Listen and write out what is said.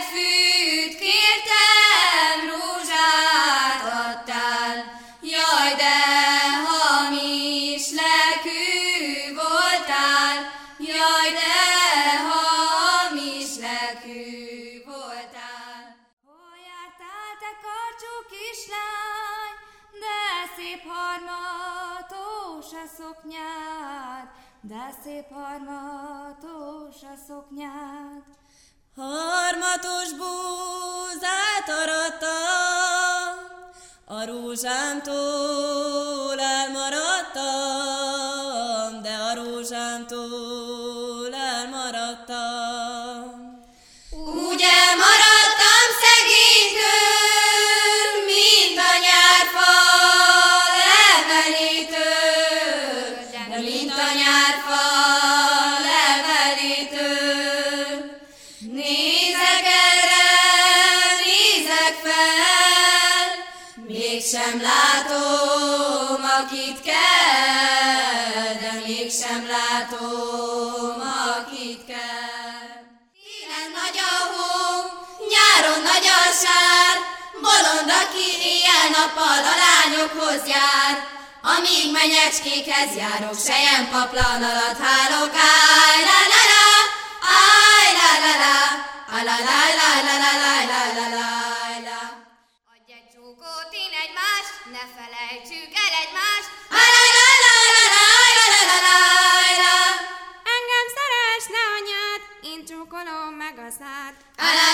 fűt kértem, rózsát adtál. Jaj, de hamis lelkű voltál, jaj, de hamis lelkű voltál. Hol jártál, te karcsú kislány, de szép harmatos a szoknyád, de szép harmatos a szoknyád. Harmatos búzát arattam, a rózsámtól elmaradtam, de a rózsámtól elmaradtam. Úgy elmaradtam szegénytől, mint a nyárfa levelétől, de mint a nyárfa levelétől. Nézek erre, nézek fel, mégsem látom, akit kell, de mégsem látom, akit kell. Télen nagy a hó, nyáron nagy a sár, bolond, aki éjjel-nappal a lányokhoz jár. Amíg menyecskékhez járok, selyempaplan alatt hálok, áj la la la, áj la la la, á la la la la la la la la la la. Adj egy csókot, én egymást, ne felejtsük el egymást, á la la la la la la la la la la. Engem szeress, ne anyád, én csókolom meg a szád. Á la